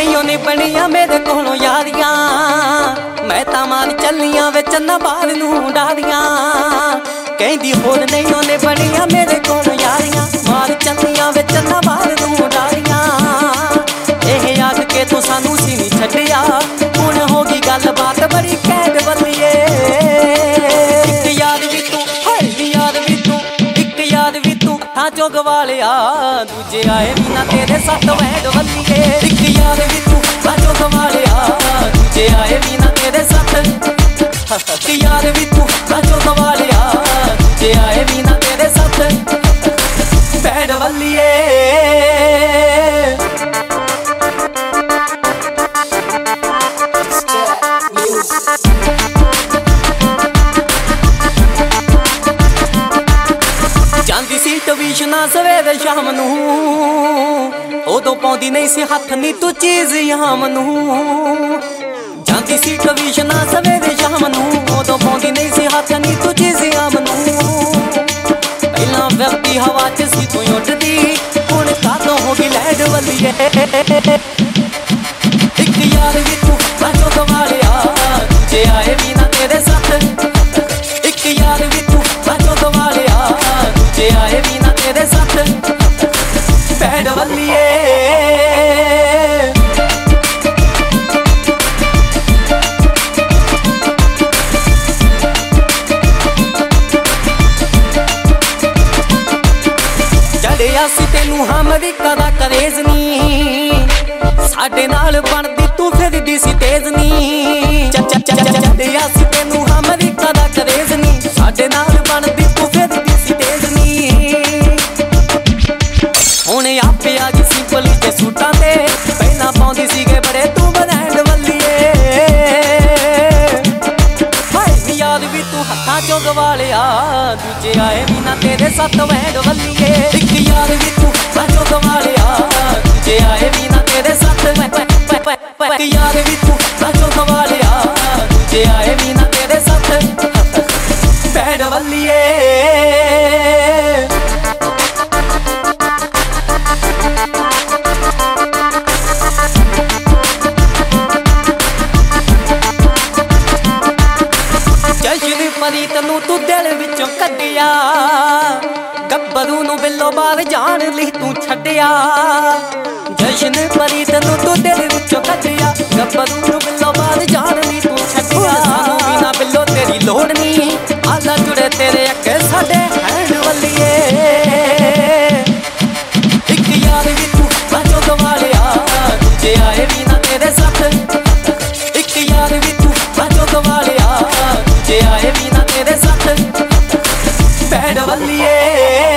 नहीं ओने बनिया मेरे कोलों यारियां मैं तां मार चलियां वे चन्ना बाल नूं डारियां कहंदी होर नहीं ओने बनिया मेरे कोलों यारियां मार चलियां वे चन्ना बाल नूं डारियां एह आख के तू सानू सी नहीं छड्डिया हुण हो गई गल बात बड़ी कैद बल्लिए इक याद भी तू हाय याद भी तू इक याद भी तू हां जोग वालिया दूजे आए भी ना तेरे सत वैड बल्लिए इक याद भी तू हां जोग वालिया दूजे आए भी ना तेरे सत इक याद भी तू हां जोग वालिया दूजे आए भी ना तेरे सत वैड बल्लिए ਜਾਂਦੀ ਸੀ ਟਵੀਸ਼ਨਾ ਸਵੇਰੇ ਸ਼ਾਮ ਨੂੰ ਉਦੋਂ ਪਾਉਂਦੀ ਨਹੀਂ ਸੀ ਹੱਥ ਨੀ ਤੂੰ ਚੀਜ਼ ਯਾਮ ਨੂੰ ਜਾਂਦੀ ਸੀ ਟਵੀਸ਼ਨਾ ਸਵੇਰੇ ਸ਼ਾਮ ਨੂੰ ਉਦੋਂ ਪਾਉਂਦੀ ਨਹੀਂ ਸੀ ਹੱਥ ਨੀ ਤੂੰ ਚੀਜ਼ ਯਾਮ ਨੂੰ ਪਹਿਲਾਂ ਵਰਤੀ ਹਵਾ 'ਚ ਸੀ ਤੂੰ ਉੱਡਦੀ ਹੁਣ ਕਾਦੋਂ ਹੋ ਗਈ ਲੈਡ ਵੱਲੀਏ ਇੱਕ ਯਾਰ ਵੀ ਤੂੰ ਬਾਜੋ ਗਵਾਲਿਆ ਦੂਜੇ ਆਏ ਵੀ ਨਾ ਤੇਰੇ ਸੱਤ ਇੱਕ ਯਾਰ ਵੀ ਤੂੰ ਬਾਜੋ ਗਵਾਲਿਆ ਦੂਜੇ ਆਏ ਵੀ ਨਾ ਤੇਰੇ ਸੱਤ ਪੈੜ ਵੱਲੀਏ ਚੜਿਆ ਸੀ ਤੈਨੂੰ ਅਮਰੀਕਾ ਦਾ ਕਰੇਜ਼ ਨੀ ਸਾਡੇ ਨਾਲ ਬਣਦੀ ਤੂੰ ਫਿਰਦੀ ਸੀ ਤੇਜ਼ ਨੀ ਚੜਿਆ ਸੀ ਤੈਨੂੰ ਅਮਰੀਕਾ ਦਾ ਕਰੇਜ਼ ਨੀ ਸਾਡੇ ਨਾਲ ਬਣਦੀ ਤੂੰ ਫਿਰਦੀ ਸੀ ਤੇਜ਼ ਨੀ ਹੁਣ ਆਪੇ ਆ ਗਈ ਸਿੰਪਲ ਤੇ ਸੂਟਾਂ ਤੇ ਪਹਿਲਾਂ ਪਾਉਂਦੀ ਸੀਗੇ ਬੜੇ ਤੂੰ ਬ੍ਰਾਂਡ ਵੱਲੀਏ ਹਾਏ ਯਾਦ ਵੀ ਤੂੰ ਹੱਥਾਂ ਚੋਂ ਗਵਾਲਿਆ ਦੂਜੇ ਆਏ ਵੀ ਨਾ ਤੇਰੇ ਸੱਤ ਵੈਂਡ ਵੱਲੀਏ ਇੱਕ ਯਾਦ ਵੀ ਤੂੰ ਹੱਥਾਂ ਚੋਂ ਗਵਾਲਿਆ ਦੂਜੇ ਆਏ ਵੀ ਨਾ ਤੇਰੇ ਸੱਤ ਇੱਕ ਯਾਦ ਵੀ ਤੂੰ ਹੱਥਾਂ ਚੋਂ ਗਵਾਲਿਆ ਦੂਜੇ ਆਏ ਵੀ ਨਾ ਤੇਰੇ ਸੱਤ ਵੈਂਡ ਵੱਲੀਏ ਪਰੀ ਤੈਨੂੰ ਤੂੰ ਦਿਲ ਵਿੱਚੋਂ ਕੱਢਿਆ ਗੱਭਰੂ ਨੂੰ ਬਿੱਲੋ ਬਾਹਰ ਜਾਣ ਲਈ ਤੂੰ ਛੱਡਿਆ ਜਸ਼ਨ ਪਰੀ ਤੈਨੂੰ ਤੂੰ ਦਿਲ ਵਿੱਚੋਂ ਕੱਢਿਆ ਗੱਭਰੂ ਨੂੰ ਬਿੱਲੋ ਬਾਹਰ ਜਾਣ ਲਈ ਤੂੰ ਛੱਡਿਆ ਸਾਨੂੰ ਬਿਨਾ ਬਿੱਲੋ ਤੇਰੀ ਲੋੜ ਨਹੀਂ ਆਲਾ ਜੁੜੇ ਤੇਰੇ ਅੱਗੇ ਸਾਡੇ ਹੈਂਡ ਵੱਲੀਏ ਇੱਕ ਯਾਰ ਵੀ ਤੂੰ ਬਾਜੋ ਗਵਾਲਿਆ ਦੂਜੇ ਆਏ ਵੀ ਨਾ ਤੇਰੇ ਸੱਤ ਇੱਕ ਯਾਰ ਵੀ ਤੂੰ ਬਾਜੋ ਗਵਾਲਿਆ ਦੂਜੇ ਆਏ ਵੀ ਨਾ ਤੇਰੇ ਸੱਤ ਪੈੜ ਵੱਲੀਏ